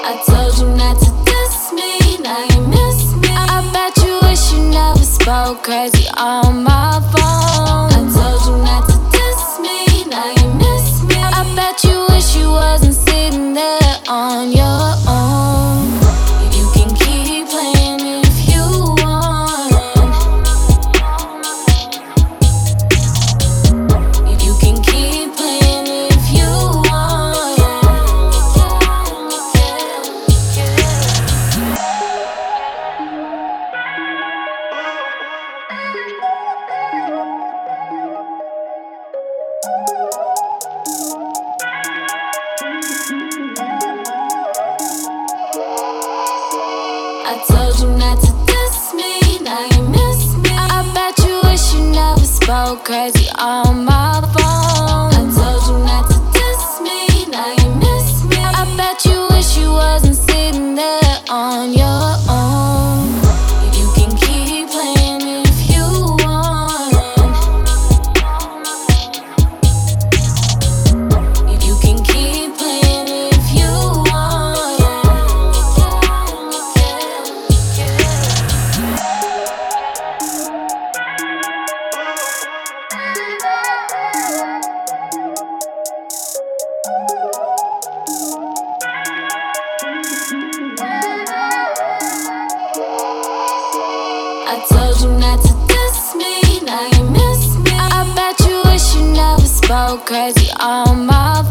I told you not to diss me, now you miss me. I bet you wish you never spoke crazy on my phone. I told you not to diss me, now you miss me. I bet you wish you wasn't sitting there on your own. You can keep playing if you want. You can keep playing if you want. I told you not to diss me, now you miss me. I bet you wish you never spoke crazy on my phone. I told you not to diss me, now you miss me. I bet you wish you wasn't sitting there on your own. You can keep playing if you want. You can keep playing if you want. I told you not to diss me, now you miss me. I bet you wish you never spoke crazy on my